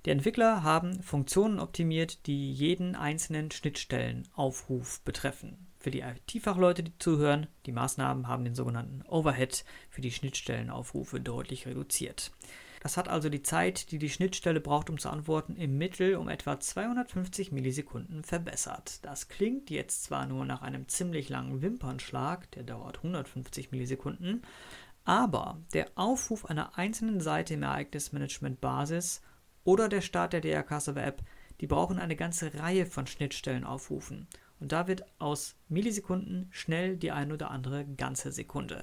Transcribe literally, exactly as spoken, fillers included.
Die Entwickler haben Funktionen optimiert, die jeden einzelnen Schnittstellenaufruf betreffen. Für die I T-Fachleute, die zuhören, die Maßnahmen haben den sogenannten Overhead für die Schnittstellenaufrufe deutlich reduziert. Das hat also die Zeit, die die Schnittstelle braucht, um zu antworten, im Mittel um etwa zweihundertfünfzig Millisekunden verbessert. Das klingt jetzt zwar nur nach einem ziemlich langen Wimpernschlag, der dauert hundertfünfzig Millisekunden, aber der Aufruf einer einzelnen Seite im Ereignismanagement-Basis oder der Start der D R K-Server-App, die brauchen eine ganze Reihe von Schnittstellenaufrufen. Und da wird aus Millisekunden schnell die ein oder andere ganze Sekunde.